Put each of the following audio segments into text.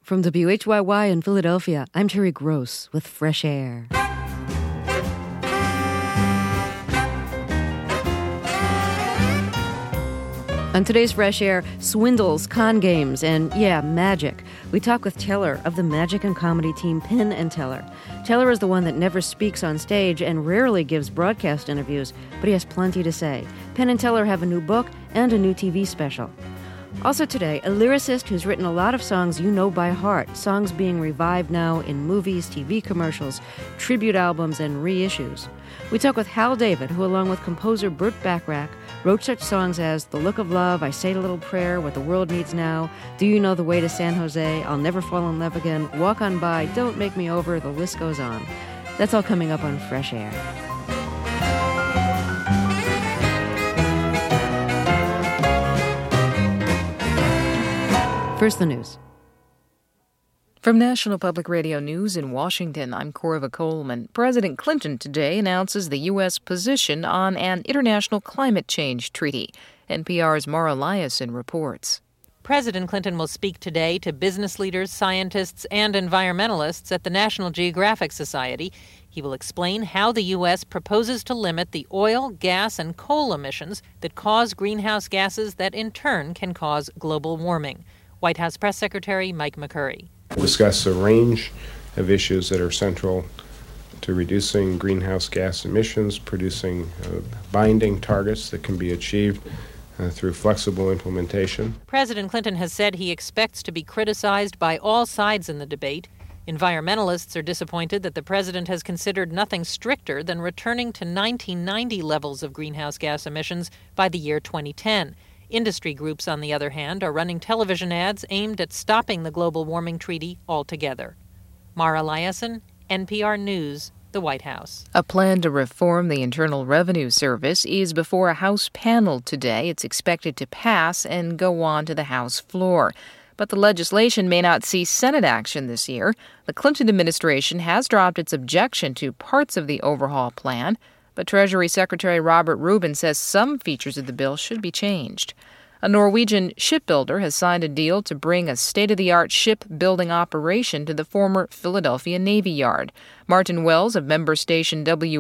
From WHYY in Philadelphia, I'm Terry Gross with Fresh Air. On today's Fresh Air, swindles, con games, and, magic. We talk with Teller of the magic and comedy team Penn and Teller. Teller is the one that never speaks on stage and rarely gives broadcast interviews, but he has plenty to say. Penn and Teller have a new book and a new TV special. Also today, a lyricist who's written a lot of songs you know by heart, songs being revived now in movies, TV commercials, tribute albums, and reissues. We talk with Hal David, who along with composer Burt Bacharach, wrote such songs as The Look of Love, I Say a Little Prayer, What the World Needs Now, Do You Know the Way to San Jose, I'll Never Fall in Love Again, Walk on By, Don't Make Me Over, the list goes on. That's all coming up on Fresh Air. First, the news. From National Public Radio News in Washington, I'm Corva Coleman. President Clinton today announces the U.S. position on an international climate change treaty. NPR's Mara Liasson reports. President Clinton will speak today to business leaders, scientists, and environmentalists at the National Geographic Society. He will explain how the U.S. proposes to limit the oil, gas, and coal emissions that cause greenhouse gases that in turn can cause global warming. White House Press Secretary Mike McCurry. Discuss a range of issues that are central to reducing greenhouse gas emissions, producing binding targets that can be achieved through flexible implementation. President Clinton has said he expects to be criticized by all sides in the debate. Environmentalists are disappointed that the president has considered nothing stricter than returning to 1990 levels of greenhouse gas emissions by the year 2010. Industry groups, on the other hand, are running television ads aimed at stopping the global warming treaty altogether. Mara Liasson, NPR News, the White House. A plan to reform the Internal Revenue Service is before a House panel today. It's expected to pass and go on to the House floor. But the legislation may not see Senate action this year. The Clinton administration has dropped its objection to parts of the overhaul plan. But Treasury Secretary Robert Rubin says some features of the bill should be changed. A Norwegian shipbuilder has signed a deal to bring a state-of-the-art shipbuilding operation to the former Philadelphia Navy Yard. Martin Wells of member station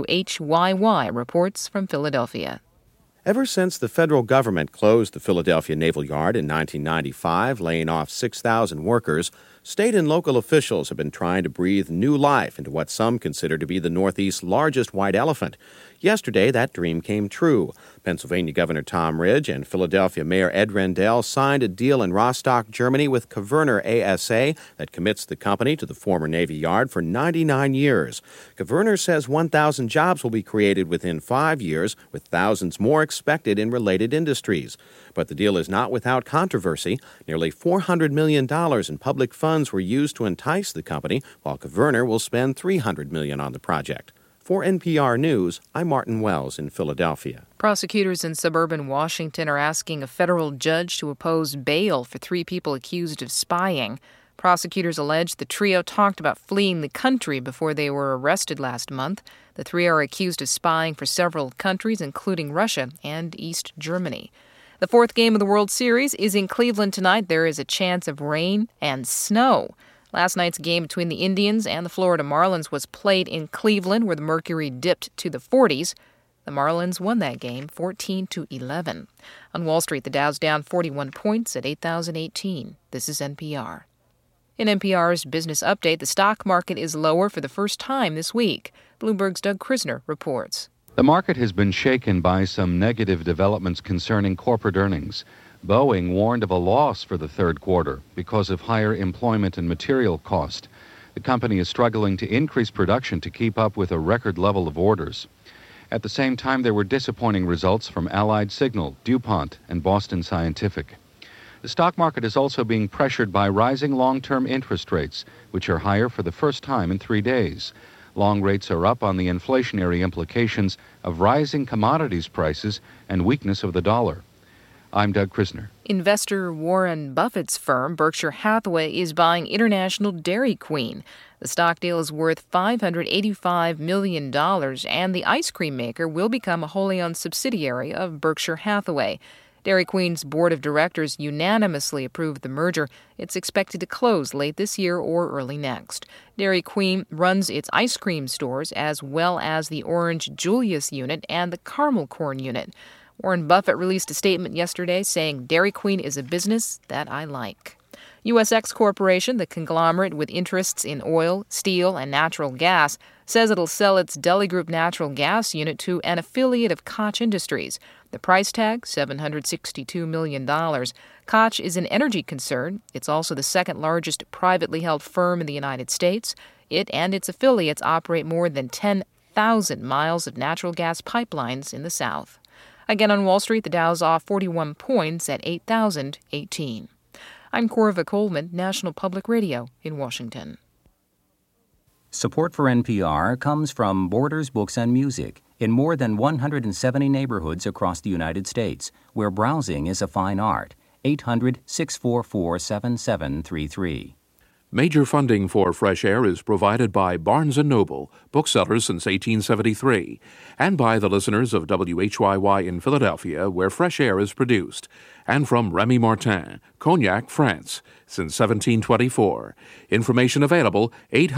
WHYY reports from Philadelphia. Ever since the federal government closed the Philadelphia Naval Yard in 1995, laying off 6,000 workers, state and local officials have been trying to breathe new life into what some consider to be the Northeast's largest white elephant. Yesterday, that dream came true. Pennsylvania Governor Tom Ridge and Philadelphia Mayor Ed Rendell signed a deal in Rostock, Germany with Kverner ASA that commits the company to the former Navy Yard for 99 years. Kverner says 1,000 jobs will be created within 5 years, with thousands more expected in related industries. But the deal is not without controversy. Nearly $400 million in public funds were used to entice the company, while Kverner will spend $300 million on the project. For NPR News, I'm Martin Wells in Philadelphia. Prosecutors in suburban Washington are asking a federal judge to oppose bail for 3 people accused of spying. Prosecutors allege the trio talked about fleeing the country before they were arrested last month. The 3 are accused of spying for several countries, including Russia and East Germany. The 4th game of the World Series is in Cleveland tonight. There is a chance of rain and snow. Last night's game between the Indians and the Florida Marlins was played in Cleveland, where the mercury dipped to the 40s. The Marlins won that game 14-11. On Wall Street, the Dow's down 41 points at 8,018. This is NPR. In NPR's Business Update, the stock market is lower for the first time this week. Bloomberg's Doug Krisner reports. The market has been shaken by some negative developments concerning corporate earnings. Boeing warned of a loss for the third quarter because of higher employment and material cost. The company is struggling to increase production to keep up with a record level of orders. At the same time, there were disappointing results from Allied Signal, DuPont, and Boston Scientific. The stock market is also being pressured by rising long-term interest rates, which are higher for the first time in 3 days. Long rates are up on the inflationary implications of rising commodities prices and weakness of the dollar. I'm Doug Krisner. Investor Warren Buffett's firm, Berkshire Hathaway, is buying International Dairy Queen. The stock deal is worth $585 million, and the ice cream maker will become a wholly owned subsidiary of Berkshire Hathaway. Dairy Queen's board of directors unanimously approved the merger. It's expected to close late this year or early next. Dairy Queen runs its ice cream stores as well as the Orange Julius unit and the Caramel Corn unit. Warren Buffett released a statement yesterday saying Dairy Queen is a business that I like. USX Corporation, the conglomerate with interests in oil, steel, and natural gas, says it'll sell its Deli Group natural gas unit to an affiliate of Koch Industries. The price tag, $762 million. Koch is an energy concern. It's also the second largest privately held firm in the United States. It and its affiliates operate more than 10,000 miles of natural gas pipelines in the South. Again on Wall Street, the Dow's off 41 points at 8,018. I'm Corva Coleman, National Public Radio in Washington. Support for NPR comes from Borders Books and Music in more than 170 neighborhoods across the United States, where browsing is a fine art. 800-644-7733. Major funding for Fresh Air is provided by Barnes & Noble, booksellers since 1873, and by the listeners of WHYY in Philadelphia, where Fresh Air is produced, and from Remy Martin, Cognac, France, since 1724. Information available,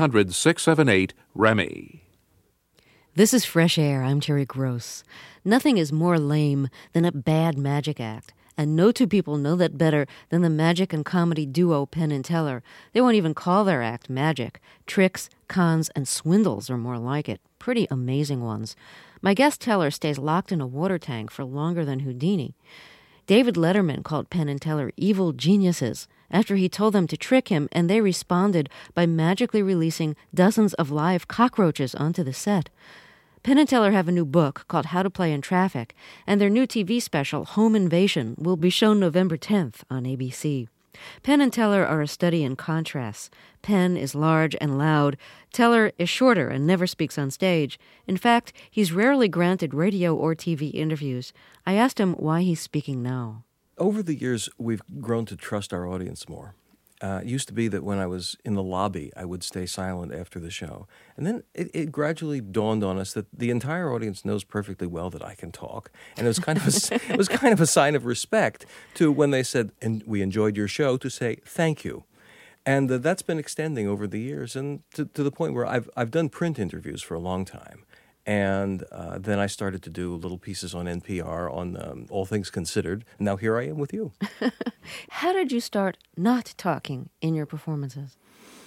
800-678-REMY. This is Fresh Air. I'm Terry Gross. Nothing is more lame than a bad magic act. And no two people know that better than the magic and comedy duo Penn and Teller. They won't even call their act magic. Tricks, cons, and swindles are more like it. Pretty amazing ones. My guest Teller stays locked in a water tank for longer than Houdini. David Letterman called Penn and Teller evil geniuses after he told them to trick him, and they responded by magically releasing dozens of live cockroaches onto the set. Penn and Teller have a new book called How to Play in Traffic, and their new TV special, Home Invasion, will be shown November 10th on ABC. Penn and Teller are a study in contrasts. Penn is large and loud. Teller is shorter and never speaks on stage. In fact, he's rarely granted radio or TV interviews. I asked him why he's speaking now. Over the years, we've grown to trust our audience more. It used to be that when I was in the lobby, I would stay silent after the show. And then it gradually dawned on us that the entire audience knows perfectly well that I can talk. And it was kind of a sign of respect to when they said, "And we enjoyed your show," to say thank you. And that's been extending over the years, and to the point where I've done print interviews for a long time. And then I started to do little pieces on NPR on All Things Considered. And now here I am with you. How did you start not talking in your performances?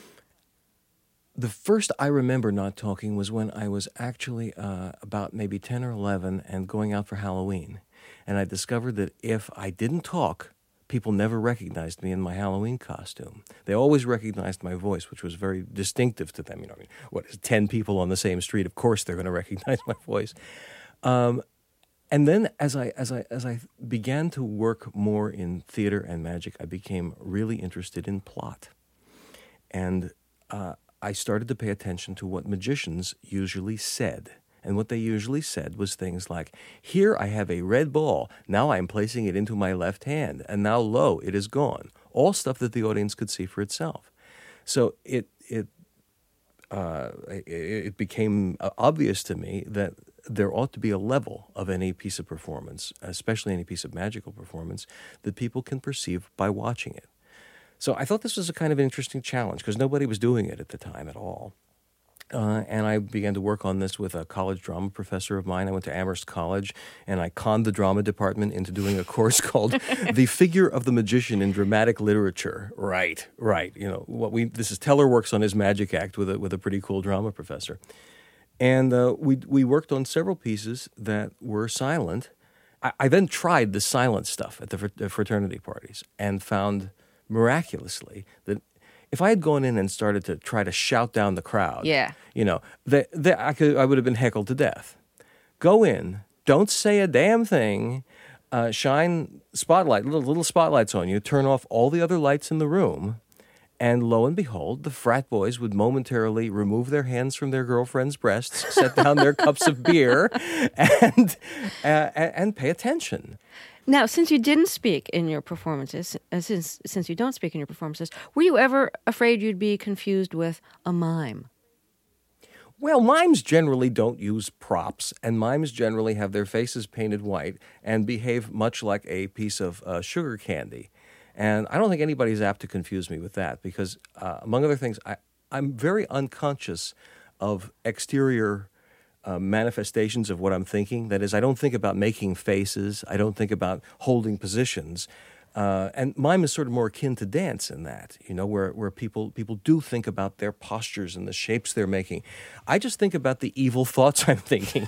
The first I remember not talking was when I was actually about maybe 10 or 11 and going out for Halloween. And I discovered that if I didn't talk, people never recognized me in my Halloween costume. They always recognized my voice, which was very distinctive to them. You know, 10 people on the same street? Of course, they're going to recognize my voice. And then, as I began to work more in theater and magic, I became really interested in plot, and I started to pay attention to what magicians usually said. And what they usually said was things like, "Here I have a red ball. Now I am placing it into my left hand. And now, lo, it is gone." All stuff that the audience could see for itself. So it became obvious to me that there ought to be a level of any piece of performance, especially any piece of magical performance, that people can perceive by watching it. So I thought this was a kind of an interesting challenge because nobody was doing it at the time at all. And I began to work on this with a college drama professor of mine. I went to Amherst College, and I conned the drama department into doing a course called The Figure of the Magician in Dramatic Literature. Right. You know, this is Teller works on his magic act with a pretty cool drama professor. And we worked on several pieces that were silent. I then tried the silent stuff at the fraternity parties and found miraculously that if I had gone in and started to try to shout down the crowd, you know, I would have been heckled to death. Go in, don't say a damn thing, shine little spotlights on you, turn off all the other lights in the room, and lo and behold, the frat boys would momentarily remove their hands from their girlfriends' breasts, set down their cups of beer, and pay attention. Now, since you didn't speak in your performances, since you don't speak in your performances, were you ever afraid you'd be confused with a mime? Well, mimes generally don't use props, and mimes generally have their faces painted white and behave much like a piece of sugar candy. And I don't think anybody's apt to confuse me with that because, among other things, I'm very unconscious of exterior manifestations of what I'm thinking. That is, I don't think about making faces. I don't think about holding positions. And mime is sort of more akin to dance in that, where people do think about their postures and the shapes they're making. I just think about the evil thoughts I'm thinking,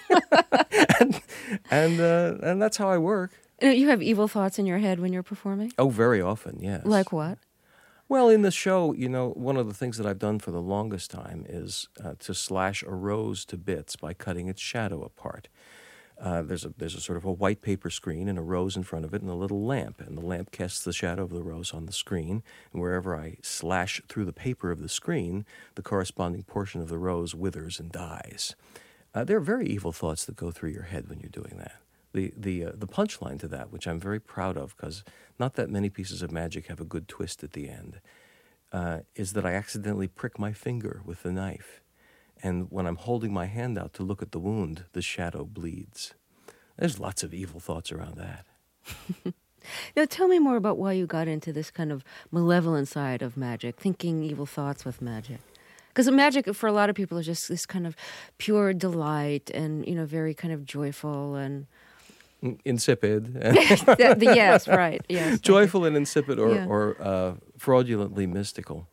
and that's how I work. You have evil thoughts in your head when you're performing? Oh, very often, yes. Like what? Well, in the show, one of the things that I've done for the longest time is to slash a rose to bits by cutting its shadow apart. There's a sort of a white paper screen and a rose in front of it and a little lamp. And the lamp casts the shadow of the rose on the screen. And wherever I slash through the paper of the screen, the corresponding portion of the rose withers and dies. There are very evil thoughts that go through your head when you're doing that. The punchline to that, which I'm very proud of because not that many pieces of magic have a good twist at the end, is that I accidentally prick my finger with the knife. And when I'm holding my hand out to look at the wound, the shadow bleeds. There's lots of evil thoughts around that. Now, tell me more about why you got into this kind of malevolent side of magic, thinking evil thoughts with magic. Because magic, for a lot of people, is just this kind of pure delight and, very kind of joyful and... insipid. Yes, right. Yes. Joyful and insipid or fraudulently mystical.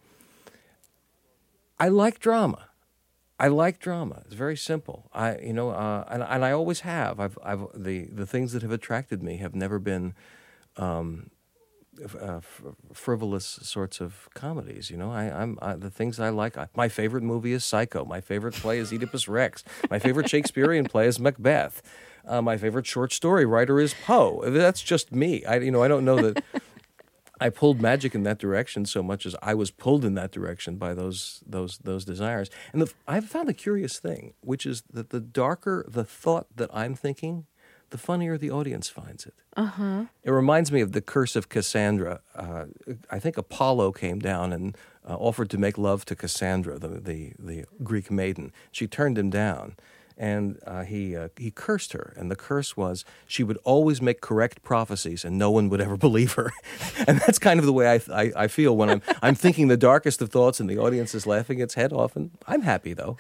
I like drama. It's very simple. And I always have. The things that have attracted me have never been frivolous sorts of comedies. The things I like. My favorite movie is Psycho. My favorite play is Oedipus Rex. My favorite Shakespearean play is Macbeth. My favorite short story writer is Poe. That's just me. I don't know that I pulled magic in that direction so much as I was pulled in that direction by those desires. And I've found a curious thing, which is that the darker the thought that I'm thinking, the funnier the audience finds it. Uh-huh. It reminds me of the Curse of Cassandra. I think Apollo came down and offered to make love to Cassandra, the Greek maiden. She turned him down. And he cursed her, and the curse was she would always make correct prophecies, and no one would ever believe her. And that's kind of the way I feel when I'm thinking the darkest of thoughts, and the audience is laughing its head off. And I'm happy though.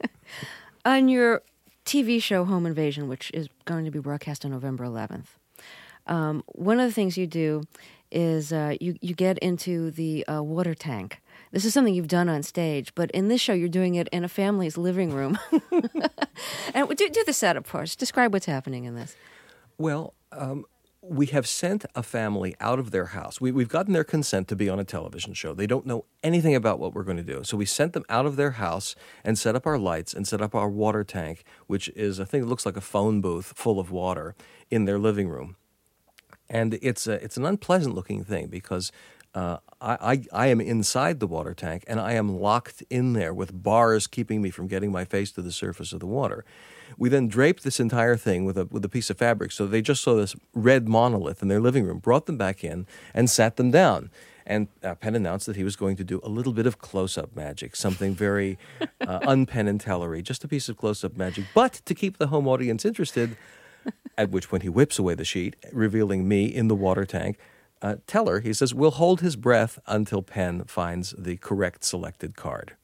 On your TV show Home Invasion, which is going to be broadcast on November 11th, one of the things you do is you get into the water tank. This is something you've done on stage, but in this show, you're doing it in a family's living room. And do the setup for us. Describe what's happening in this. Well, we have sent a family out of their house. We've gotten their consent to be on a television show. They don't know anything about what we're going to do. So we sent them out of their house and set up our lights and set up our water tank, which is a thing that looks like a phone booth full of water in their living room. And it's an unpleasant-looking thing because I am inside the water tank, and I am locked in there with bars keeping me from getting my face to the surface of the water. We then draped this entire thing with a piece of fabric, so they just saw this red monolith in their living room, brought them back in, and sat them down. And Penn announced that he was going to do a little bit of close-up magic, something very un-Penn and Teller-y, just a piece of close-up magic, but to keep the home audience interested, at which point he whips away the sheet, revealing me in the water tank. Teller, he says, will hold his breath until Penn finds the correct selected card.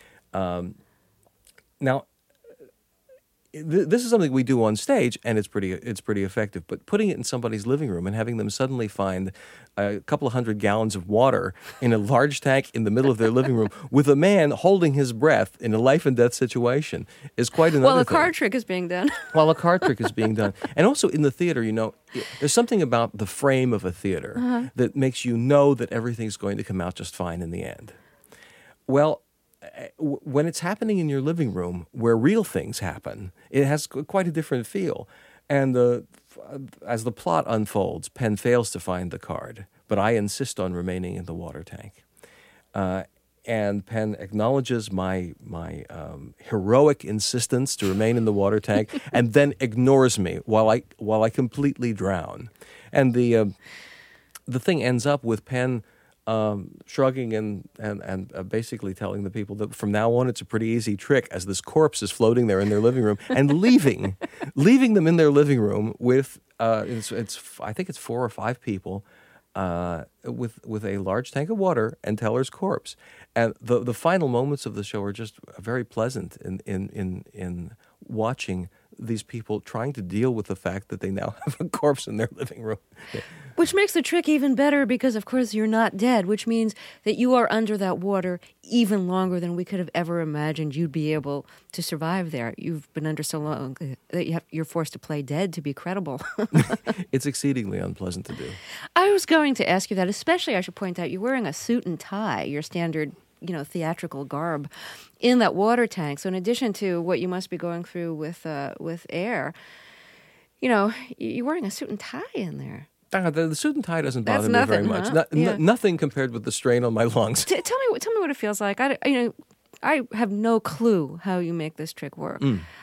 Now, this is something we do on stage, and it's pretty effective. But putting it in somebody's living room and having them suddenly find a couple of 100 gallons of water in a large tank in the middle of their living room with a man holding his breath in a life and death situation is quite another thing. While a card trick is being done. While a card trick is being done. And also in the theater, there's something about the frame of a theater that makes you know that everything's going to come out just fine in the end. Well, when it's happening in your living room where real things happen, it has quite a different feel. And as the plot unfolds, Penn fails to find the card, but I insist on remaining in the water tank. And Penn acknowledges my heroic insistence to remain in the water tank, and then ignores me while I completely drown. And the thing ends up with Penn shrugging and basically telling the people that from now on it's a pretty easy trick as this corpse is floating there in their living room and leaving them in their living room with I think it's 4 or 5 people with a large tank of water and Teller's corpse. And the final moments of the show are just very pleasant in watching these people trying to deal with the fact that they now have a corpse in their living room. Which makes the trick even better because, of course, you're not dead, which means that you are under that water even longer than we could have ever imagined you'd be able to survive there. You've been under so long that you're forced to play dead to be credible. It's exceedingly unpleasant to do. I was going to ask you that, especially I should point out, you're wearing a suit and tie, your standard theatrical garb in that water tank. So in addition to what you must be going through with air, you're wearing a suit and tie in there. The suit and tie doesn't bother me very much. Huh? Nothing compared with the strain on my lungs. Tell me what it feels like. I have no clue how you make this trick work.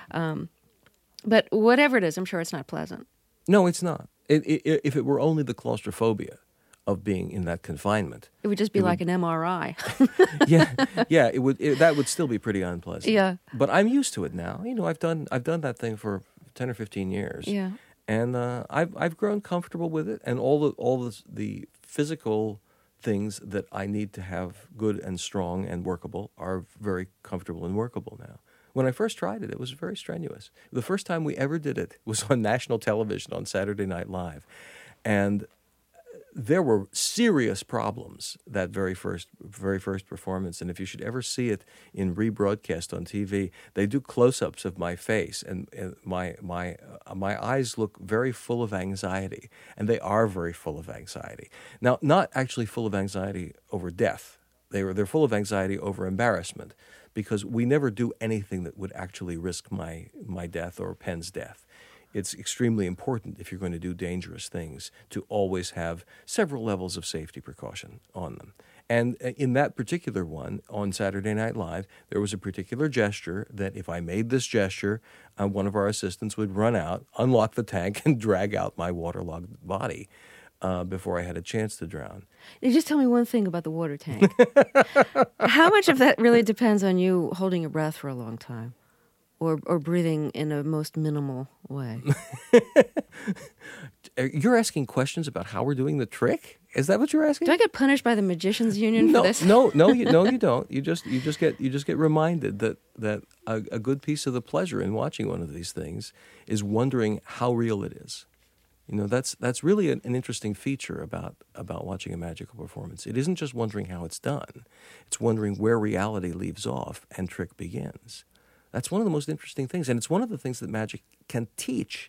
But whatever it is, I'm sure it's not pleasant. No, it's not. If it were only the claustrophobia of being in that confinement, it would just be like an MRI. yeah, it would. That would still be pretty unpleasant. Yeah, but I'm used to it now. I've done that thing for 10 or 15 years. Yeah, and I've grown comfortable with it, and all the physical things that I need to have good and strong and workable are very comfortable and workable now. When I first tried it was very strenuous. The first time we ever did it was on national television on Saturday Night Live, and there were serious problems that very first performance. And if you should ever see it in rebroadcast on TV, they do close-ups of my face, and my eyes look very full of anxiety, and they are very full of anxiety. Now, not actually full of anxiety over death. They're full of anxiety over embarrassment, because we never do anything that would actually risk my death or Penn's death. It's extremely important, if you're going to do dangerous things, to always have several levels of safety precaution on them. And in that particular one, on Saturday Night Live, there was a particular gesture that if I made this gesture, one of our assistants would run out, unlock the tank, and drag out my waterlogged body before I had a chance to drown. You just tell me one thing about the water tank. How much of that really depends on you holding your breath for a long time? Or breathing in a most minimal way? You're asking questions about how we're doing the trick? Is that what you're asking? Do I get punished by the Magicians Union for this? No, you don't. You just get reminded that a good piece of the pleasure in watching one of these things is wondering how real it is. That's really an interesting feature about watching a magical performance. It isn't just wondering how it's done; it's wondering where reality leaves off and trick begins. That's one of the most interesting things, and it's one of the things that magic can teach.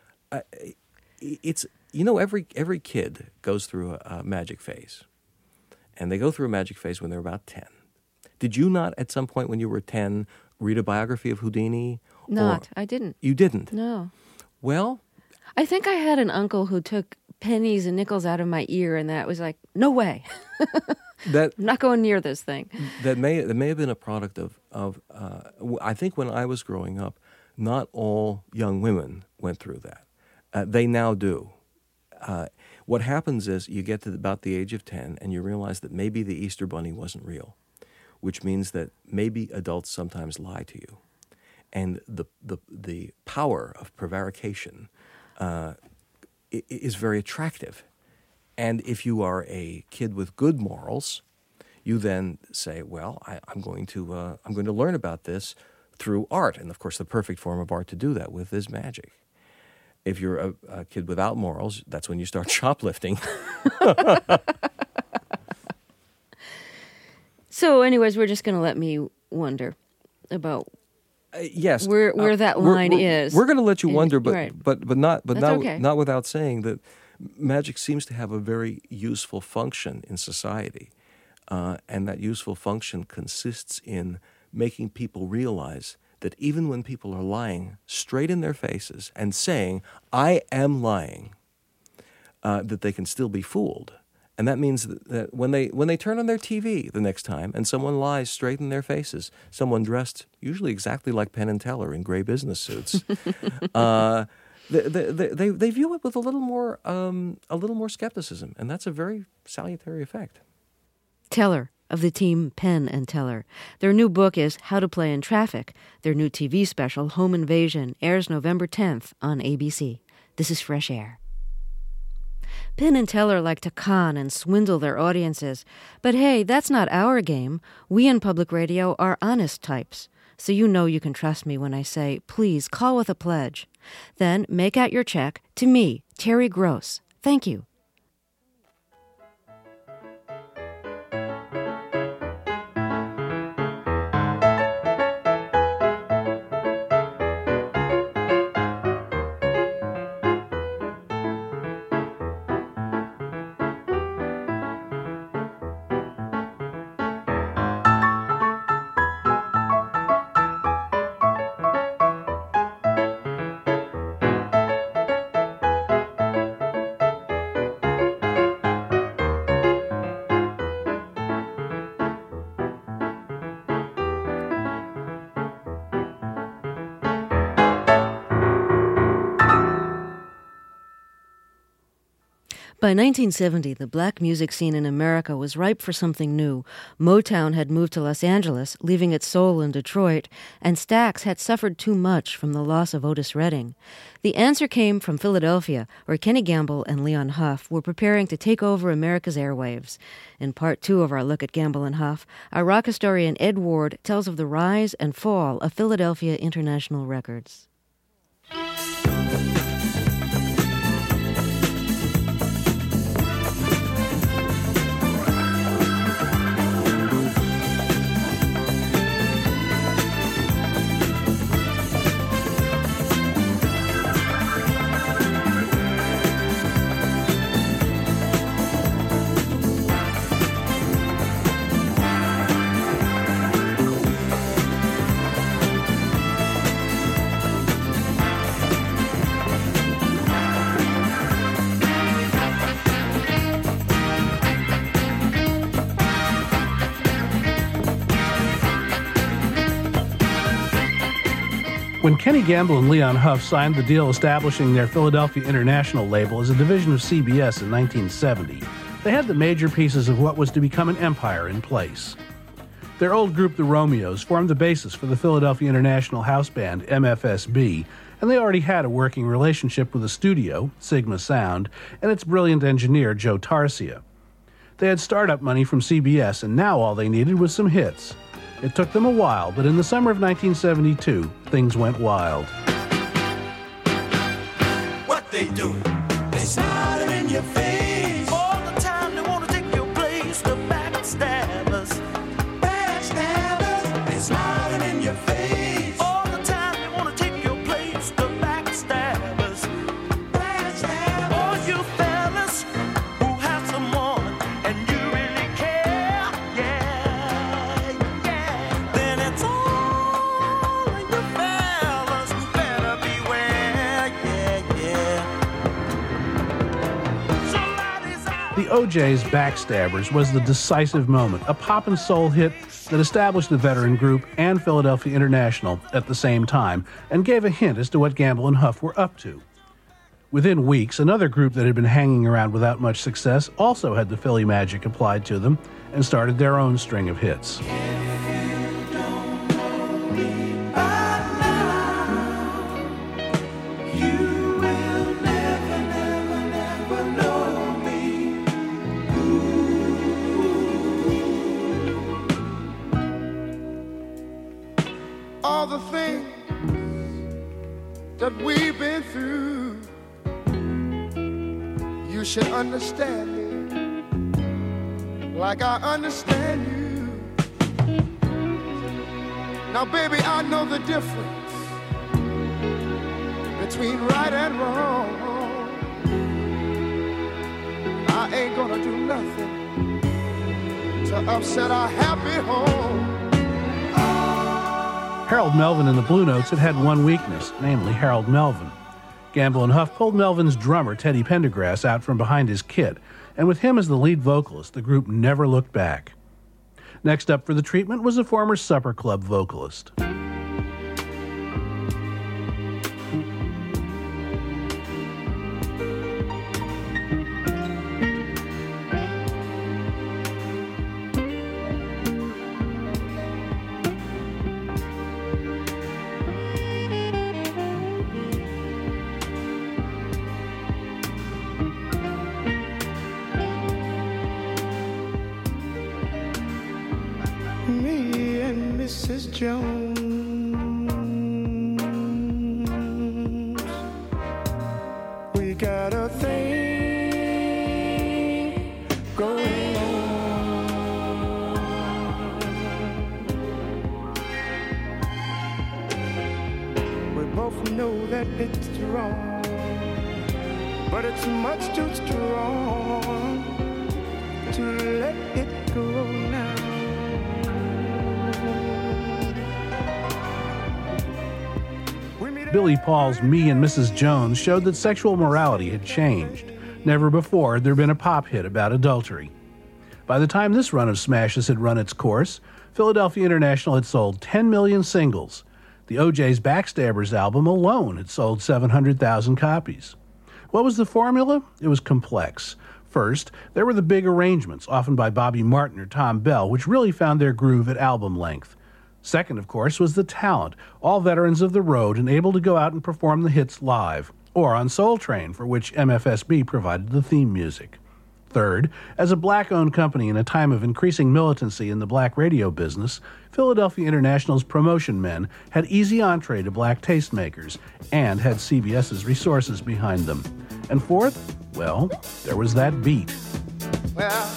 Every kid goes through a magic phase, and they go through a magic phase when they're about 10. Did you not, at some point when you were 10, read a biography of Houdini? I didn't. You didn't? No. Well, I think I had an uncle who took pennies and nickels out of my ear, and that was like, no way. I'm not going near this thing. That may have been a product of I think when I was growing up, not all young women went through that. They now do. What happens is you get to about the age of 10 and you realize that maybe the Easter Bunny wasn't real, which means that maybe adults sometimes lie to you. And the power of prevarication is very attractive. And if you are a kid with good morals, you then say, well, I'm going to learn about this through art. And, of course, the perfect form of art to do that with is magic. If you're a kid without morals, that's when you start shoplifting. So, anyways, we're just going to let me wonder about yes, where that line is. We're going to let you wonder, but right. but not okay. not without saying that magic seems to have a very useful function in society, and that useful function consists in making people realize that even when people are lying straight in their faces and saying, I am lying, that they can still be fooled. And that means that when they turn on their TV the next time and someone lies straight in their faces, someone dressed usually exactly like Penn and Teller in gray business suits, they view it with a little more skepticism, and that's a very salutary effect. Teller of the team Penn and Teller. Their new book is How to Play in Traffic. Their new TV special, Home Invasion, airs November 10th on ABC. This is Fresh Air. Penn and Teller like to con and swindle their audiences. But hey, that's not our game. We in public radio are honest types. So you know you can trust me when I say, please call with a pledge. Then make out your check to me, Terry Gross. Thank you. By 1970, the black music scene in America was ripe for something new. Motown had moved to Los Angeles, leaving its soul in Detroit, and Stax had suffered too much from the loss of Otis Redding. The answer came from Philadelphia, where Kenny Gamble and Leon Huff were preparing to take over America's airwaves. In part 2 of our look at Gamble and Huff, our rock historian Ed Ward tells of the rise and fall of Philadelphia International Records. When Kenny Gamble and Leon Huff signed the deal establishing their Philadelphia International label as a division of CBS in 1970, they had the major pieces of what was to become an empire in place. Their old group, the Romeos, formed the basis for the Philadelphia International house band, MFSB, and they already had a working relationship with the studio, Sigma Sound, and its brilliant engineer, Joe Tarsia. They had startup money from CBS, and now all they needed was some hits. It took them a while, but in the summer of 1972, things went wild. What they do? They smile in your face. All the time they want to take your place. The backstabbers. Backstabbers. They smiling in your face. All the time they want to take your place. The backstabbers. Backstabbers. All you fellas who have someone and you really care. Yeah, yeah. Then it's all in you fellas who better beware. Yeah, yeah. The O'Jays' Backstabbers was the decisive moment, a pop and soul hit that established the veteran group and Philadelphia International at the same time and gave a hint as to what Gamble and Huff were up to. Within weeks, another group that had been hanging around without much success also had the Philly magic applied to them and started their own string of hits. All the things that we've been through, you should understand me like I understand you. Now, baby, I know the difference between right and wrong. I ain't gonna do nothing to upset our happy home. Harold Melvin and the Blue Notes had had one weakness, namely Harold Melvin. Gamble and Huff pulled Melvin's drummer, Teddy Pendergrass, out from behind his kit, and with him as the lead vocalist, the group never looked back. Next up for the treatment was a former Supper Club vocalist. Me and Mrs. Jones, we got a thing going on. We both know that it's wrong, but it's much too strong to let it go now. Billy Paul's Me and Mrs. Jones showed that sexual morality had changed. Never before had there been a pop hit about adultery. By the time this run of smashes had run its course, Philadelphia International had sold 10 million singles. The O'Jays' Backstabbers album alone had sold 700,000 copies. What was the formula? It was complex. First, there were the big arrangements, often by Bobby Martin or Tom Bell, which really found their groove at album length. Second, of course, was the talent, all veterans of the road and able to go out and perform the hits live, or on Soul Train, for which MFSB provided the theme music. Third, as a black-owned company in a time of increasing militancy in the black radio business, Philadelphia International's promotion men had easy entree to black tastemakers and had CBS's resources behind them. And fourth, well, there was that beat. Well,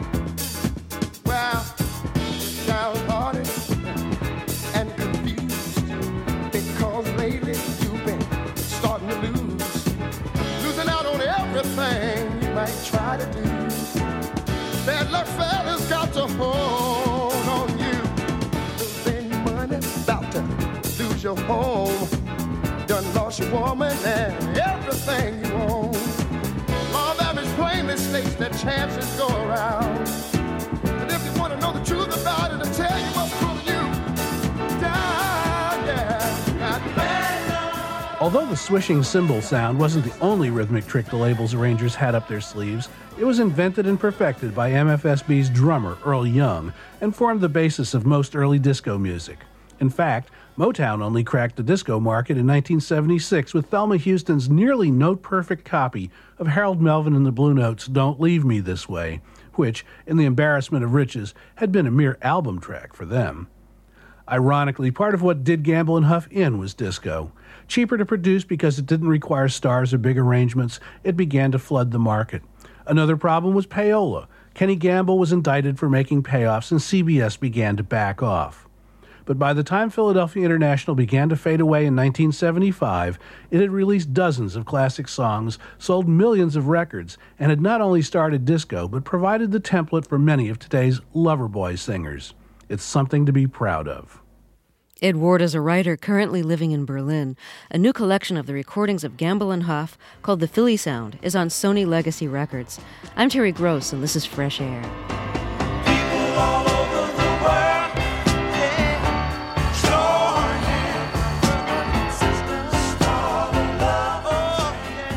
downhearted and confused because lately you've been starting to losing out on everything you might try to do. Bad luck fella's got to hold on you. Losing money, about to lose your home. Done lost your woman and everything you own. Law damage plainly states that chances go around. But if you want to know the truth about it, I'll tell you what's pulling you down, yeah. Got bad luck. Although the swishing cymbal sound wasn't the only rhythmic trick the label's arrangers had up their sleeves, it was invented and perfected by MFSB's drummer, Earl Young, and formed the basis of most early disco music. In fact, Motown only cracked the disco market in 1976 with Thelma Houston's nearly note-perfect copy of Harold Melvin and the Blue Notes' Don't Leave Me This Way, which, in the embarrassment of riches, had been a mere album track for them. Ironically, part of what did Gamble and Huff in was disco. Cheaper to produce because it didn't require stars or big arrangements, it began to flood the market. Another problem was payola. Kenny Gamble was indicted for making payoffs, and CBS began to back off. But by the time Philadelphia International began to fade away in 1975, it had released dozens of classic songs, sold millions of records, and had not only started disco, but provided the template for many of today's Loverboy singers. It's something to be proud of. Ed Ward is a writer currently living in Berlin. A new collection of the recordings of Gamble and Huff, called The Philly Sound, is on Sony Legacy Records. I'm Terry Gross, and this is Fresh Air. People all over the world, yeah, join hands, sisters, all the love, oh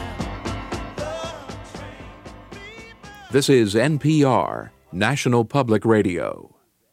yeah. This is NPR, National Public Radio.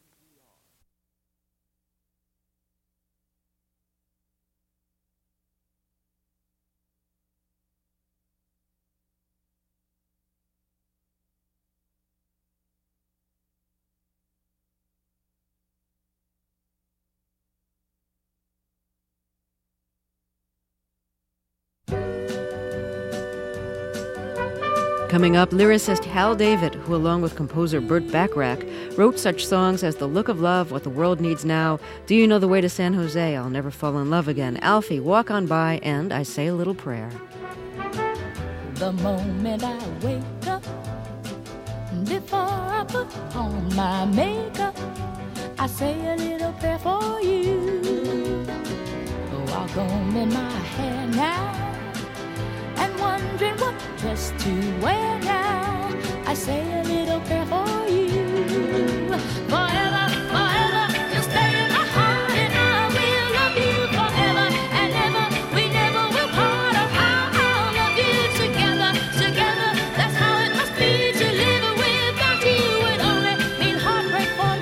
Coming up, lyricist Hal David, who along with composer Burt Bacharach wrote such songs as The Look of Love, What the World Needs Now, Do You Know the Way to San Jose, I'll Never Fall in Love Again, Alfie, Walk On By, and I Say a Little Prayer. The moment I wake up, before I put on my makeup, I say a little prayer for you. While combing my hair now and wondering what dress to wear now, I say a little prayer for you. Forever, forever, you'll stay in my heart, and I will love you forever and ever. We never will part. I'll love you together, together. That's how it must be to live without you. Would only mean heartbreak for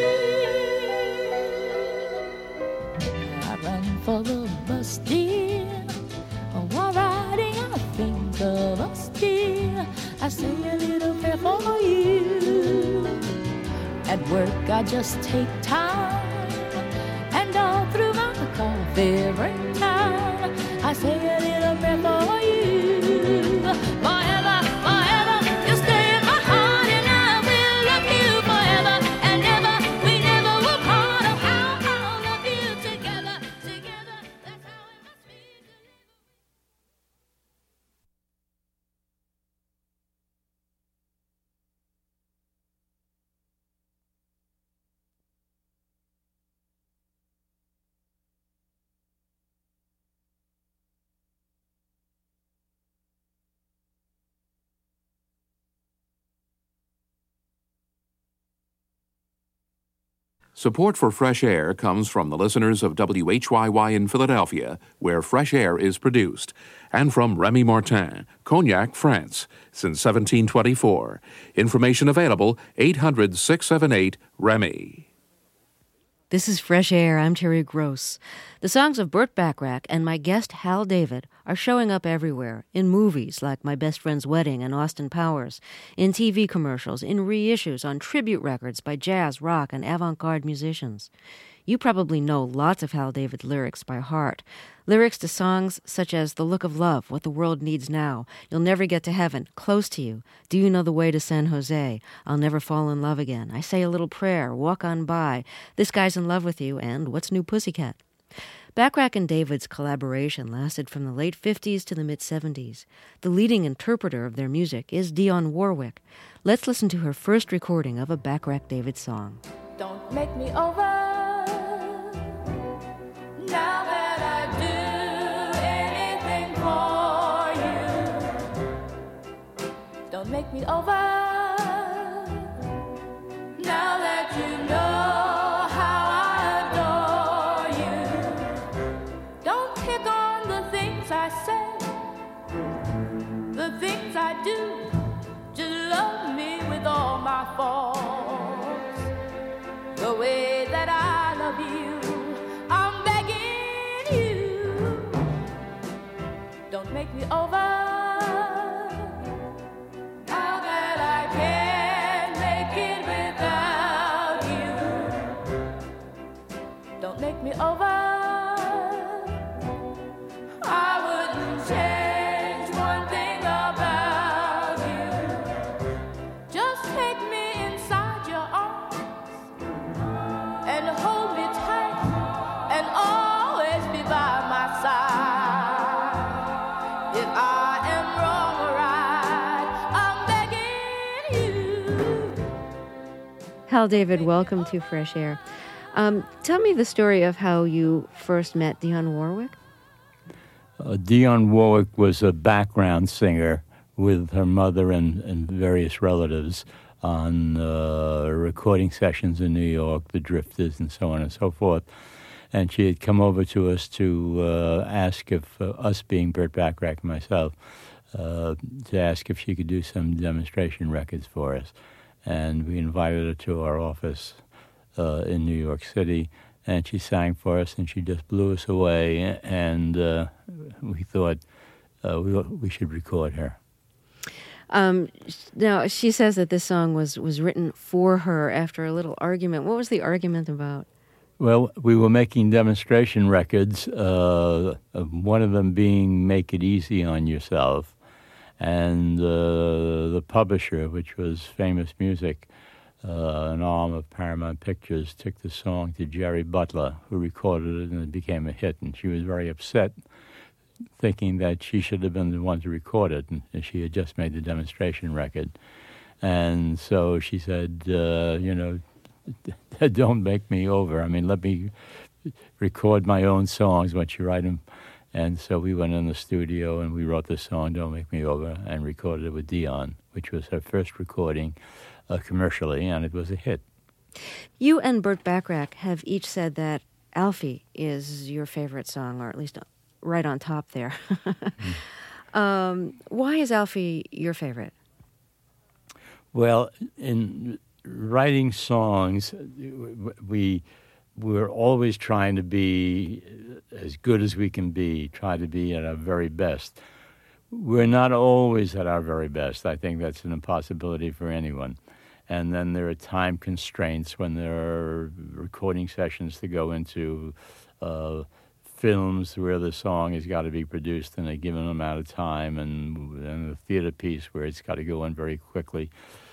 me. I run for the bus, dear. While riding, I think of us, dear. I say a little prayer for you. At work I just take time, and all through my coffee break time I say a little prayer for you. Forever, forever, you stay in my heart, and I will love you forever and ever. We never will part. Oh, how I'll love you together, together. That's how it must be. Support for Fresh Air comes from the listeners of WHYY in Philadelphia, where Fresh Air is produced, and from Remy Martin, Cognac, France, since 1724. Information available 800-678-REMY. This is Fresh Air. I'm Terry Gross. The songs of Burt Bacharach and my guest Hal David are showing up everywhere, in movies like My Best Friend's Wedding and Austin Powers, in TV commercials, in reissues, on tribute records by jazz, rock, and avant-garde musicians. You probably know lots of Hal David lyrics by heart. Lyrics to songs such as The Look of Love, What the World Needs Now, You'll Never Get to Heaven, Close to You, Do You Know the Way to San Jose, I'll Never Fall in Love Again, I Say a Little Prayer, Walk On By, This Guy's in Love with You, and What's New Pussycat? Bacharach and David's collaboration lasted from the late 50s to the mid-70s. The leading interpreter of their music is Dionne Warwick. Let's listen to her first recording of a Bacharach-David song. Don't make me over now that I do anything for you. Don't make me over now that you know how I adore you. Don't pick on the things I say, the things I do. Just love me with all my faults, the way that I love you. I'm begging you, don't make me over now that I can't make it without you. Don't make me over, I wouldn't change one thing about you. Just take me inside your arms and hold me tight and always be by my side. If I am wrong or right, I'm begging you. Hal David, welcome to Fresh Air. Tell me the story of how you first met Dionne Warwick. Dionne Warwick was a background singer with her mother and various relatives on recording sessions in New York, the Drifters and so on and so forth. And she had come over to us to ask if, us being Burt Bacharach and myself, to ask if she could do some demonstration records for us. And we invited her to our office in New York City, and she sang for us, and she just blew us away, and we thought we should record her. Now, she says that this song was written for her after a little argument. What was the argument about? Well, we were making demonstration records, one of them being Make It Easy on Yourself, and the publisher, which was Famous Music, an arm of Paramount Pictures, took the song to Jerry Butler, who recorded it, and it became a hit. And she was very upset, thinking that she should have been the one to record it, and she had just made the demonstration record. And so she said, don't make me over. I mean, let me record my own songs once you write them. And so we went in the studio and we wrote the song, Don't Make Me Over, and recorded it with Dionne, which was her first recording commercially, and it was a hit. You and Burt Bacharach have each said that Alfie is your favorite song, or at least right on top there. Why is Alfie your favorite? Well, in writing songs, we're always trying to be as good as we can be, try to be at our very best. We're not always at our very best. I think that's an impossibility for anyone. And then there are time constraints when there are recording sessions to go into films where the song has got to be produced in a given amount of time, and a theater piece where it's got to go in very quickly.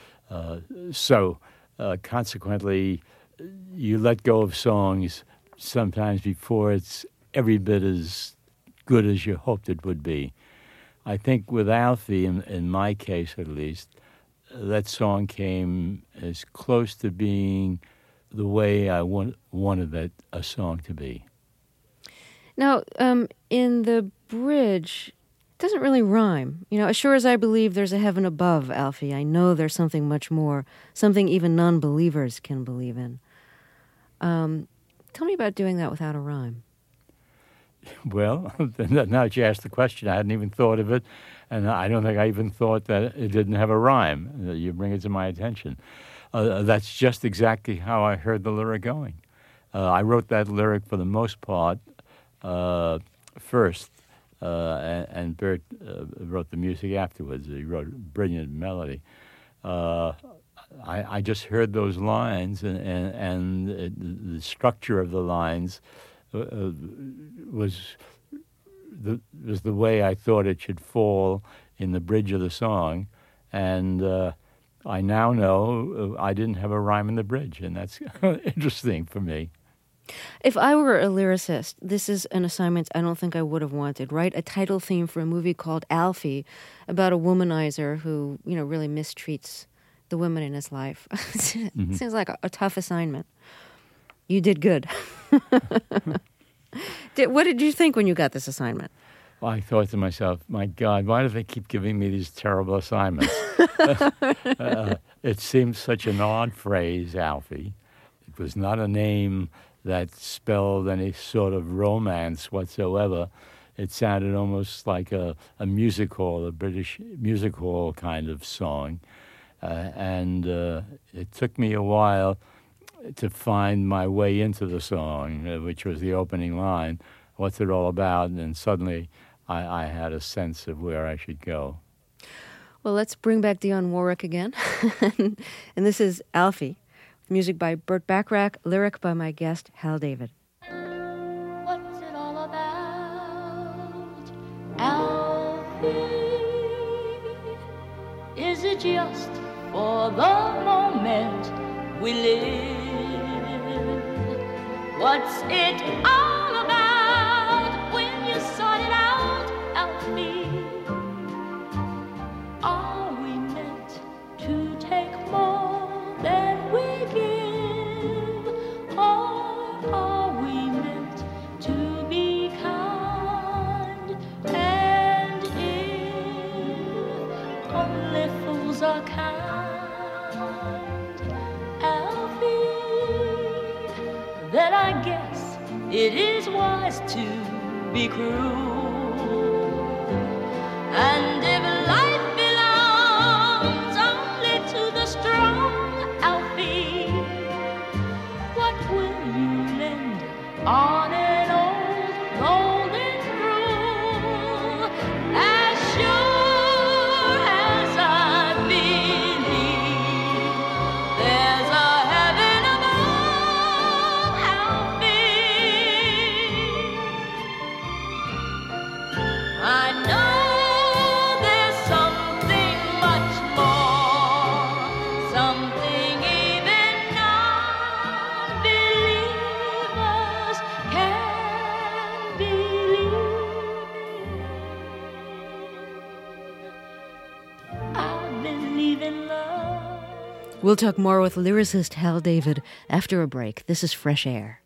Consequently, you let go of songs sometimes before it's every bit as good as you hoped it would be. I think with Alfie, in my case at least, that song came as close to being the way I wanted a song to be. Now, in the bridge, it doesn't really rhyme. You know, as sure as I believe there's a heaven above, Alfie, I know there's something much more, something even non-believers can believe in. Tell me about doing that without a rhyme. Well, now that you asked the question, I hadn't even thought of it, and I don't think I even thought that it didn't have a rhyme. You bring it to my attention. That's just exactly how I heard the lyric going. I wrote that lyric for the most part first, and Bert wrote the music afterwards. He wrote a brilliant melody. I just heard those lines, and the structure of the lines was the way I thought it should fall in the bridge of the song, and I now know I didn't have a rhyme in the bridge, and that's interesting for me. If I were a lyricist, this is an assignment I don't think I would have wanted. Write a title theme for a movie called Alfie, about a womanizer who, really mistreats the women in his life. Seems like a tough assignment. You did good. What did you think when you got this assignment? Well, I thought to myself, my God, why do they keep giving me these terrible assignments? It seemed such an odd phrase, Alfie. It was not a name that spelled any sort of romance whatsoever. It sounded almost like a music hall, a British music hall kind of song. And it took me a while to find my way into the song, which was the opening line. What's it all about? And suddenly I had a sense of where I should go. Well, let's bring back Dionne Warwick again. And this is Alfie. Music by Burt Bacharach, lyric by my guest, Hal David. What's it all about, Alfie? Is it just for the moment we live? What's it all about when you sort it out, Alfie? Are we meant to take more than we give, or are we meant to be kind? And if only fools are kind, Alfie, then I guess it is wise to be cruel. And if life belongs only to the strong, Alfie, what will you lend on an old golden rule? As sure as I believe there's a heaven above, Alfie, I know there's something much more, something even non-believers can believe in. I believe in love. We'll talk more with lyricist Hal David after a break. This is Fresh Air.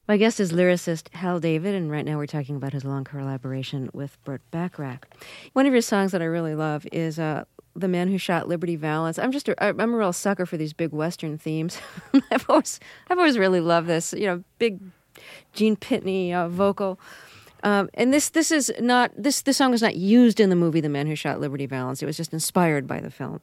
My guest is lyricist Hal David, and right now we're talking about his long collaboration with Burt Bacharach. One of your songs that I really love is The Man Who Shot Liberty Valance. I'm a real sucker for these big Western themes. I've always really loved this, big Gene Pitney vocal. And this song is not used in the movie The Man Who Shot Liberty Valance. It was just inspired by the film.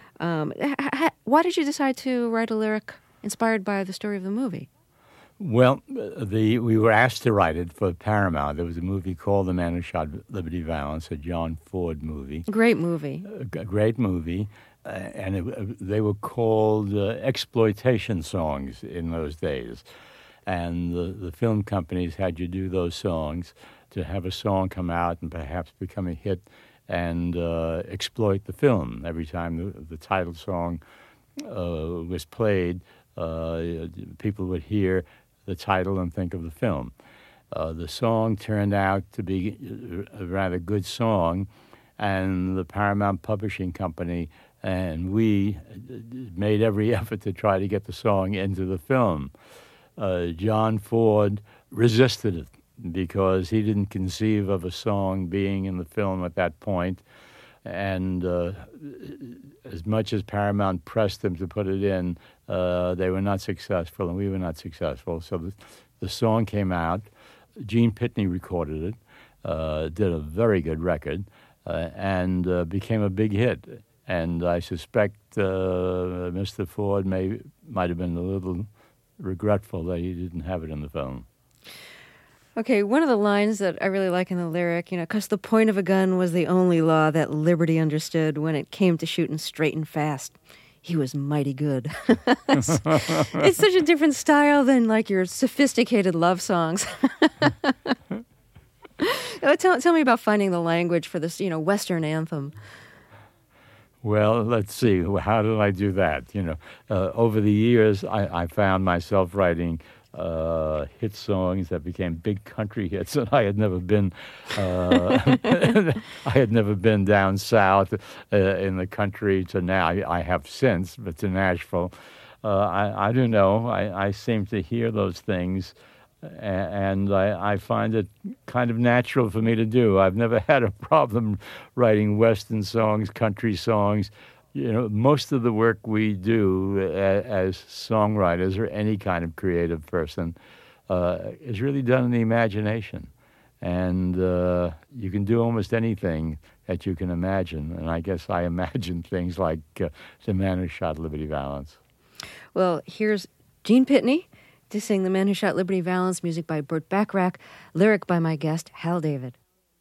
Why did you decide to write a lyric inspired by the story of the movie? Well, we were asked to write it for Paramount. There was a movie called The Man Who Shot Liberty Valance, a John Ford movie. Great movie. A great movie. They were called exploitation songs in those days. And the film companies had you do those songs to have a song come out and perhaps become a hit and exploit the film. Every time the title song was played, people would hear the title and think of the film. The song turned out to be a rather good song, and the Paramount Publishing Company and we made every effort to try to get the song into the film. John Ford resisted it because he didn't conceive of a song being in the film at that point. And as much as Paramount pressed them to put it in, they were not successful, and we were not successful. So the song came out. Gene Pitney recorded it, did a very good record, and became a big hit. And I suspect Mr. Ford might have been a little regretful that he didn't have it in the film. Okay, one of the lines that I really like in the lyric, because the point of a gun was the only law that liberty understood when it came to shooting straight and fast. He was mighty good. It's such a different style than like your sophisticated love songs. Tell me about finding the language for this, Western anthem. Well, let's see. How did I do that? Over the years, I found myself writing hit songs that became big country hits, and I had never been down south in the country to now. I have since, but to Nashville. I don't know. I seem to hear those things, and I find it kind of natural for me to do. I've never had a problem writing Western songs, country songs. Most of the work we do as songwriters or any kind of creative person is really done in the imagination. And you can do almost anything that you can imagine. And I guess I imagine things like The Man Who Shot Liberty Valance. Well, here's Gene Pitney to sing The Man Who Shot Liberty Valance, music by Burt Bacharach, lyric by my guest, Hal David.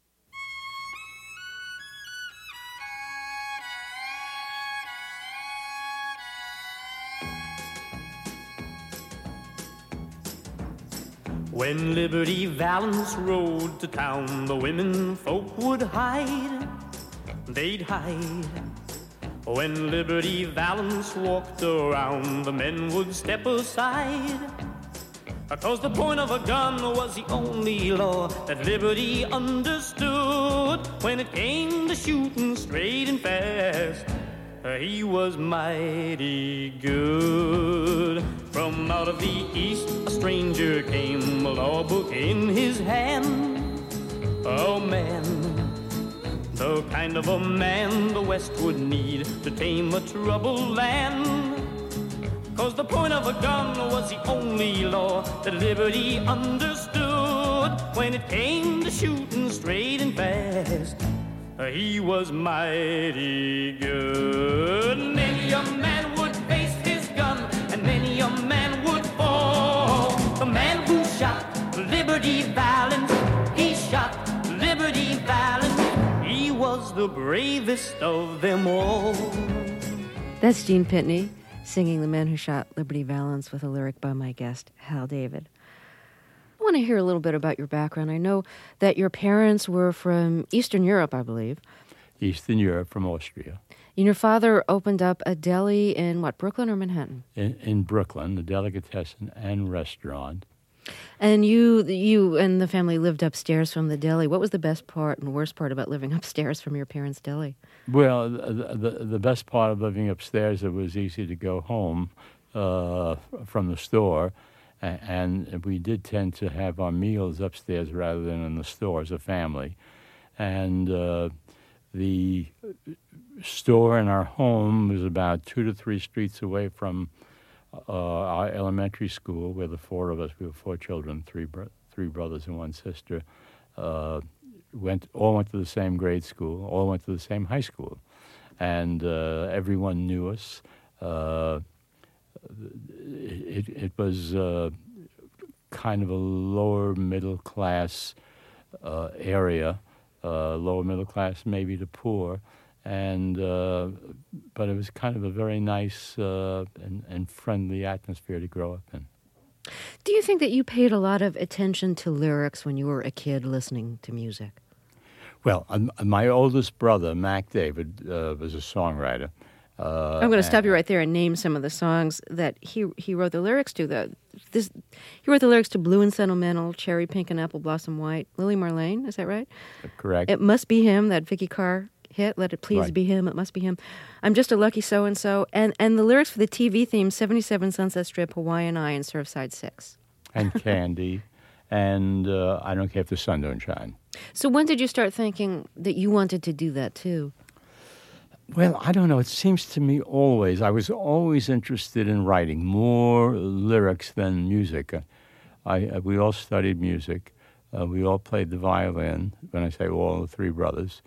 When Liberty Valance rode to town, the women folk would hide, they'd hide. When Liberty Valance walked around, the men would step aside, 'cause the point of a gun was the only law that Liberty understood. When it came to shooting straight and fast, he was mighty good. From out of the east a stranger came, a law book in his hand. Oh man, the kind of a man the West would need to tame a troubled land. 'Cause the point of a gun was the only law that Liberty understood. When it came to shooting straight and fast, he was mighty good. Many a man would face his gun, and many a man would fall. The man who shot Liberty Valance, he shot Liberty Valance. He was the bravest of them all. That's Gene Pitney singing The Man Who Shot Liberty Valance with a lyric by my guest, Hal David. I want to hear a little bit about your background. I know that your parents were from Eastern Europe, I believe. Eastern Europe, from Austria. And your father opened up a deli in what, Brooklyn or Manhattan? In Brooklyn, a delicatessen and restaurant. And you and the family lived upstairs from the deli. What was the best part and worst part about living upstairs from your parents' deli? Well, the best part of living upstairs, it was easy to go home from the store. And we did tend to have our meals upstairs rather than in the store as a family. And the store in our home was about 2 to 3 streets away from our elementary school, where the 4 of us, we were 4 children, 3 brothers and 1 sister, all went to the same grade school, all went to the same high school. And everyone knew us. It was kind of a lower middle class area, lower middle class, maybe to poor, and but it was kind of a very nice and friendly atmosphere to grow up in. Do you think that you paid a lot of attention to lyrics when you were a kid listening to music? Well, my oldest brother, Mac David, was a songwriter. I'm going to stop you right there and name some of the songs that he wrote the lyrics to. He wrote the lyrics to Blue and Sentimental, Cherry Pink and Apple Blossom White, Lily Marlene, is that right? Correct. It Must Be Him, that Vicky Carr hit, Let It Please Be Him, It Must Be Him. I'm Just a Lucky So-and-so. And the lyrics for the TV theme, 77 Sunset Strip, Hawaiian Eye, and Surfside 6. And Candy. And I Don't Care If the Sun Don't Shine. So when did you start thinking that you wanted to do that too? Well, I don't know. It seems to me I was always interested in writing more lyrics than music. We all studied music. We all played the violin. When I say all, the 3 brothers.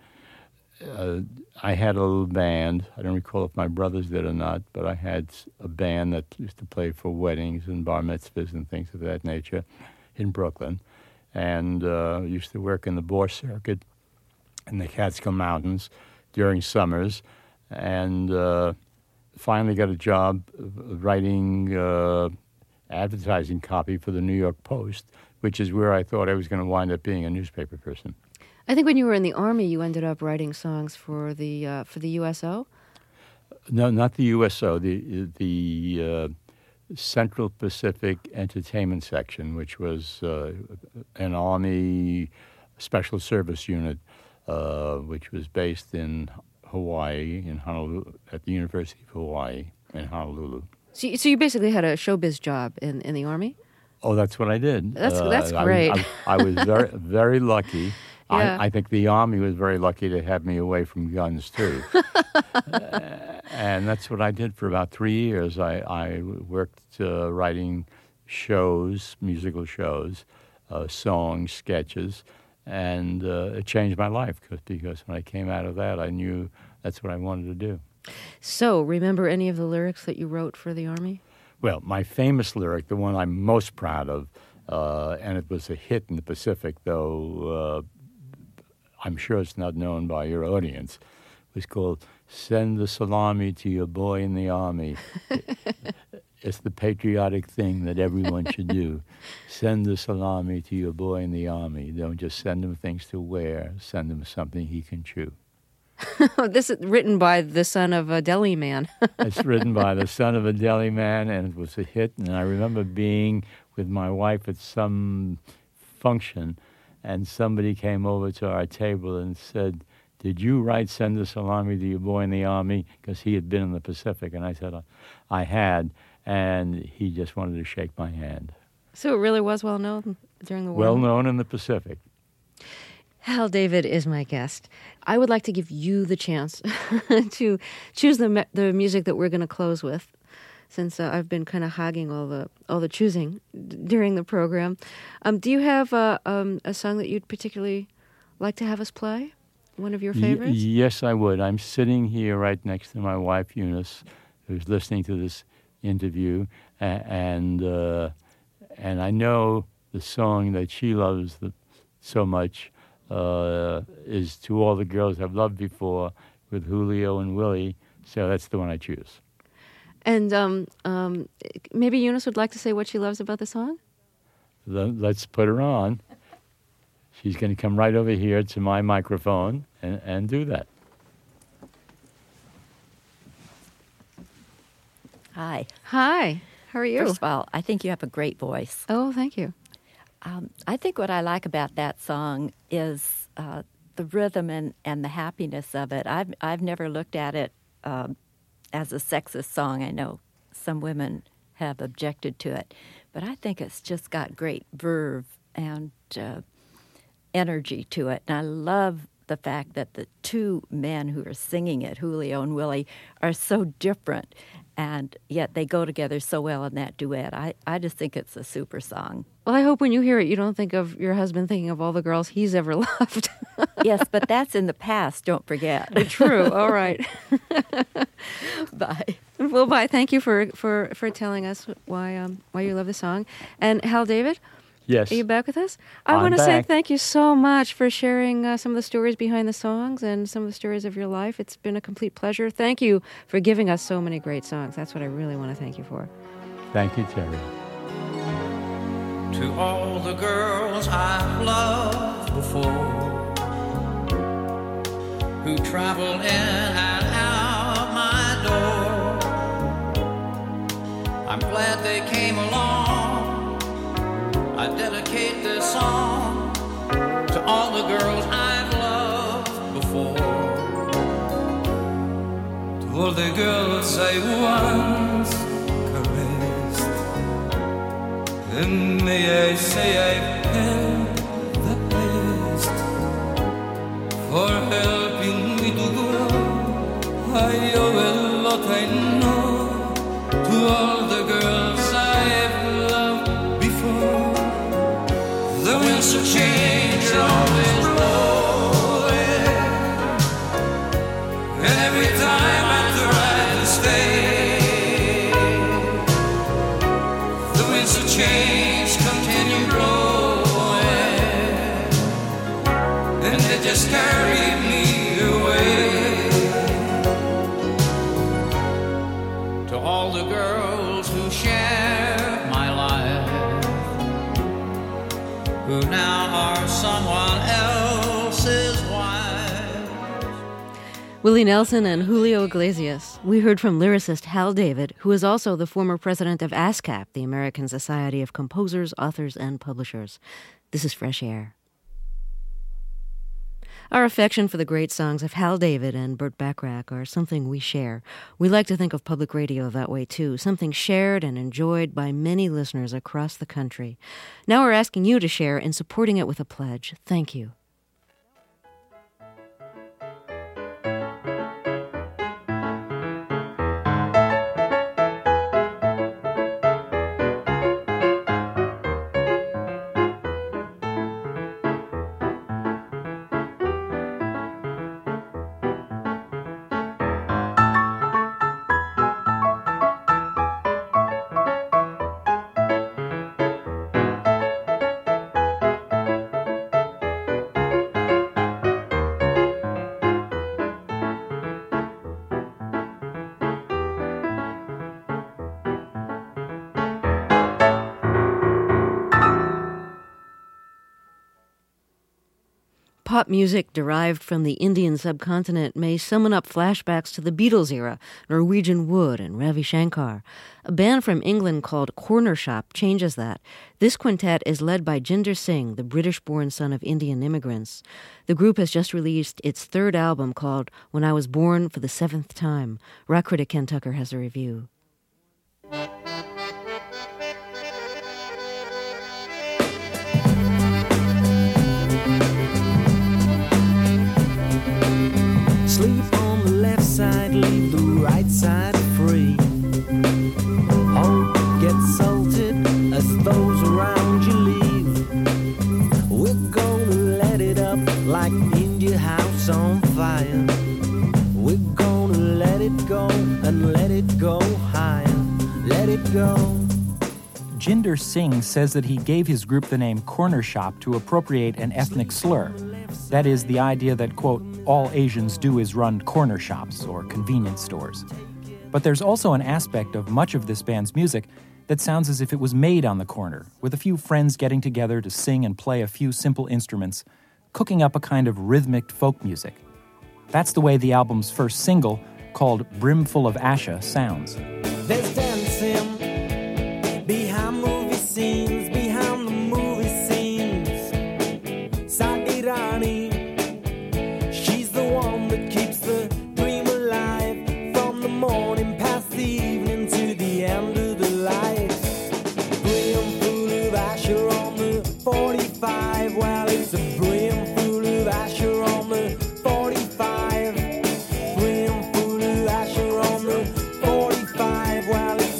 I had a little band. I don't recall if my brothers did or not, but I had a band that used to play for weddings and bar mitzvahs and things of that nature in Brooklyn. And used to work in the Boer circuit in the Catskill Mountains during summers, and finally got a job writing advertising copy for the New York Post, which is where I thought I was going to wind up being a newspaper person. I think when you were in the Army, you ended up writing songs for the USO? No, not the USO, the Central Pacific Entertainment Section, which was an Army Special Service unit, which was based in Hawaii, in Honolulu, at the University of Hawaii in Honolulu. So you basically had a showbiz job in the Army? Oh, that's what I did. That's great. I was very, very lucky. Yeah. I think the Army was very lucky to have me away from guns, too. And that's what I did for about 3 years. I worked writing shows, musical shows, songs, sketches, and it changed my life because when I came out of that, I knew that's what I wanted to do. So, remember any of the lyrics that you wrote for the Army? Well, my famous lyric, the one I'm most proud of, and it was a hit in the Pacific, though I'm sure it's not known by your audience, was called Send the Salami to Your Boy in the Army. It's the patriotic thing that everyone should do. Send the salami to your boy in the Army. Don't just send him things to wear. Send him something he can chew. This is written by the son of a deli man. It's written by the son of a deli man, and it was a hit. And I remember being with my wife at some function, and somebody came over to our table and said, "Did you write Send the Salami to Your Boy in the Army?" Because he had been in the Pacific. And I said, I had. And he just wanted to shake my hand. So it really was well known during the war? Well known in the Pacific. Hal David is my guest. I would like to give you the chance to choose the music that we're going to close with, since I've been kind of hogging all the choosing during the program. Do you have a song that you'd particularly like to have us play? One of your favorites? Yes, I would. I'm sitting here right next to my wife, Eunice, who's listening to this interview, and I know the song that she loves so much is To All the Girls I've Loved Before with Julio and Willie, so that's the one I choose. And maybe Eunice would like to say what she loves about the song? Let's put her on. She's going to come right over here to my microphone and do that. Hi. Hi. How are you? First of all, I think you have a great voice. Oh, thank you. I think what I like about that song is the rhythm and the happiness of it. I've never looked at it as a sexist song. I know some women have objected to it. but I think it's just got great verve and energy to it. And I love the fact that the two men who are singing it, Julio and Willie, are so different, and yet they go together so well in that duet. I just think it's a super song. Well, I hope when you hear it, you don't think of your husband thinking of all the girls he's ever loved. Yes, but that's in the past, don't forget. True. All right. Bye. Well, bye. Thank you for telling us why you love the song. And Hal David? Yes. Are you back with us? I want to say thank you so much for sharing some of the stories behind the songs and some of the stories of your life. It's been a complete pleasure. Thank you for giving us so many great songs. That's what I really want to thank you for. Thank you, Terry. To all the girls I've loved before, who travel in and out my door, I'm glad they came along. I dedicate this song to all the girls I've loved before. To all the girls I once caressed, and may I say I've had the best for helping me to grow. I owe a lot, I know, to all the girls I've loved before. The winds of change are always blowing, and every time I try to stay, the winds of change continue blowing, and they just carry me away. To all the girls who share my life, who now are someone else's wife. Willie Nelson and Julio Iglesias. We heard from lyricist Hal David, who is also the former president of ASCAP, the American Society of Composers, Authors, and Publishers. This is Fresh Air. Our affection for the great songs of Hal David and Burt Bacharach are something we share. We like to think of public radio that way, too, something shared and enjoyed by many listeners across the country. Now we're asking you to share in supporting it with a pledge. Thank you. Pop music derived from the Indian subcontinent may summon up flashbacks to the Beatles era, Norwegian Wood, and Ravi Shankar. A band from England called Corner Shop changes that. This quintet is led by Jinder Singh, the British-born son of Indian immigrants. The group has just released its third album called When I Was Born for the Seventh Time. Rock critic Ken Tucker has a review. Sleep on the left side, leave the right side free. Hope gets salted as those around you leave. We're gonna let it up like India House on fire. We're gonna let it go and let it go higher. Let it go. Jinder Singh says that he gave his group the name Corner Shop to appropriate an ethnic slur. That is, the idea that, quote, all Asians do is run corner shops or convenience stores. But there's also an aspect of much of this band's music that sounds as if it was made on the corner, with a few friends getting together to sing and play a few simple instruments, cooking up a kind of rhythmic folk music. That's the way the album's first single, called Brimful of Asha, sounds. There's dancing behind movie scenes, behind the movie scenes. Sadirani, she's the one that keeps the dream alive from the morning past the evening to the end of the light.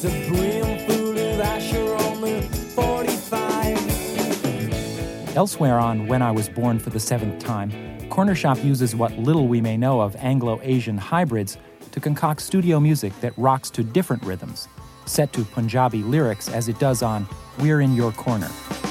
It's a brimful of Asher on the 45. Elsewhere on When I Was Born for the Seventh Time, Corner Shop uses what little we may know of Anglo-Asian hybrids to concoct studio music that rocks to different rhythms, set to Punjabi lyrics as it does on We're in Your Corner.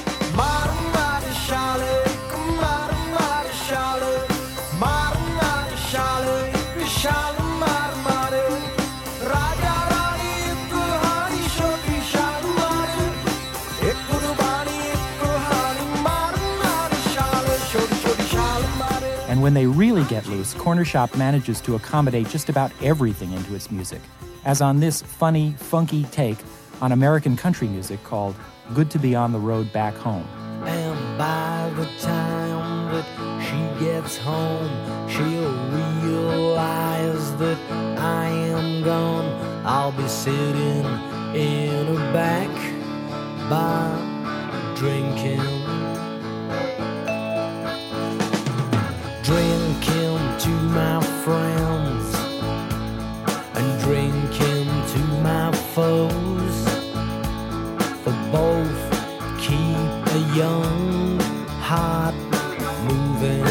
And when they really get loose, Corner Shop manages to accommodate just about everything into its music, as on this funny, funky take on American country music called Good to Be on the Road Back Home. And by the time that she gets home, she'll realize that I am gone. I'll be sitting in her back bar drinking to my friends and drinking to my foes, for both keep a young heart moving.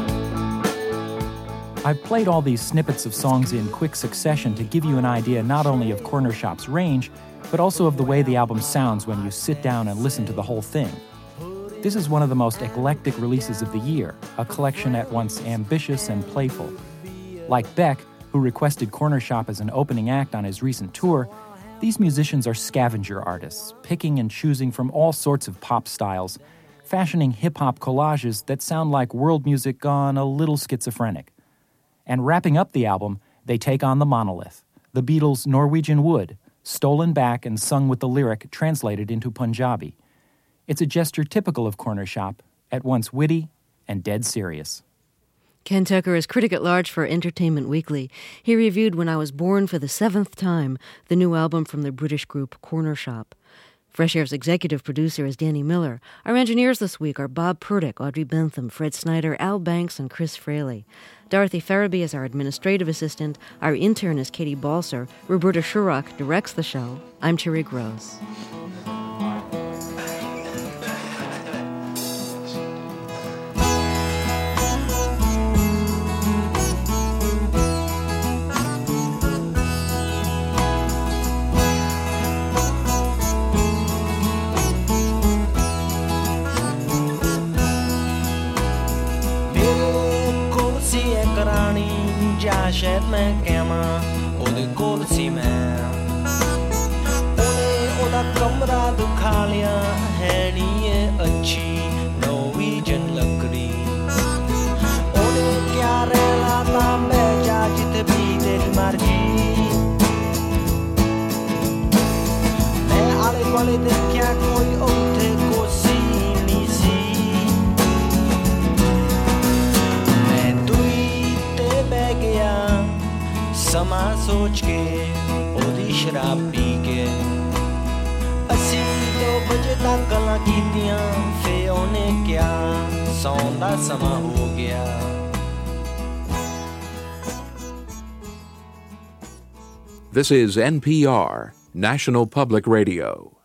I've played all these snippets of songs in quick succession to give you an idea not only of Corner Shop's range, but also of the way the album sounds when you sit down and listen to the whole thing. This is one of the most eclectic releases of the year, a collection at once ambitious and playful. Like Beck, who requested Corner Shop as an opening act on his recent tour, these musicians are scavenger artists, picking and choosing from all sorts of pop styles, fashioning hip-hop collages that sound like world music gone a little schizophrenic. And wrapping up the album, they take on the monolith, the Beatles' Norwegian Wood, stolen back and sung with the lyric translated into Punjabi. It's a gesture typical of Corner Shop, at once witty and dead serious. Ken Tucker is critic-at-large for Entertainment Weekly. He reviewed When I Was Born for the Seventh Time, the new album from the British group Corner Shop. Fresh Air's executive producer is Danny Miller. Our engineers this week are Bob Purtick, Audrey Bentham, Fred Snyder, Al Banks, and Chris Fraley. Dorothy Farabee is our administrative assistant. Our intern is Katie Balser. Roberta Shurock directs the show. I'm Terry Gross. ਸ਼ਾਇਦ ਮੈਂ ਕਹਿਵਾਂ ਉਹਦੇ ਕੋਲ ਸੀ ਮੈਂ ਉਹਨੇ ਉਹਦਾ ਕਮਰਾ ਦਿਖਾ ਲਿਆ ਹੈ ਨੀ ਇਹ ਅੱਛੀ ਨੋਰਵੀਜਨ ਲੱਕੜੀ ਉਹਨੇ ਕਿਆ ਰਹਿਲਾ ਤਾਂ ਮੈਂ ਜਾ ਜਿੱਥੇ ਵੀ ਤੇਰੀ ਮਰਜ਼ੀ ਮੈਂ ਆਲੇ ਦੁਆਲੇ ਦੇਖਿਆ ਕੋਈ ਉੱਥੇ ਕੋਸੀ ਨਹੀਂ ਸੀ ਸਮਾਂ ਸੋਚ ਕੇ ਉਹਦੀ ਸ਼ਰਾਬ ਪੀ ਕੇ ਅਸੀਂ 2 ਵਜੇ ਤੱਕ ਗੱਲਾਂ ਕੀਤੀਆਂ ਫੇ ਉਹਨੇ ਕਿਹਾ ਸੌਣ ਦਾ ਸਮਾਂ ਹੋ ਗਿਆ This is NPR, National Public Radio.